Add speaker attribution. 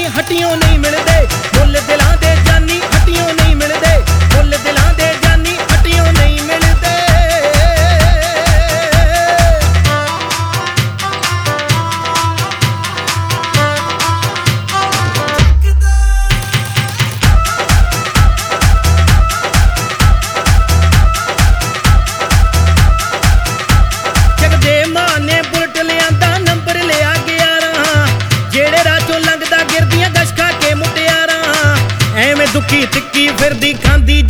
Speaker 1: ਹੱਟੀਆਂ ਨਹੀਂ ਮਿਲਦੇ। ਮੁੱਲ ਦਿਲਾਂ ਦੇ ਜਾਨੀ ਹੱਟੀਆਂ ਨਹੀਂ ਮਿਲਦੇ। ਮੁੱਲ ਦਿਲਾਂ ਦੇ ਜਾਨੀ ਹੱਟੀਆਂ ਨਹੀਂ ਮਿਲਦੇ। ਜਗਦੇ ਮਾਂ ਨੇ ਬੁਲਟ ਲਿਆਂਦਾ ਨੰਬਰ ਲਿਆ 11। ਜਿਹੜੇ ਰਾਜੋਂ ਲੰਘਦਾ ਗਿਰਦੀਆਂ ਗਸ਼ ਖਾ ਕੇ ਮੁਟਿਆਰਾਂ। ਐਵੇਂ ਦੁੱਖੀ ਤਿੱਕੀ ਫਿਰਦੀ ਖਾਂਦੀ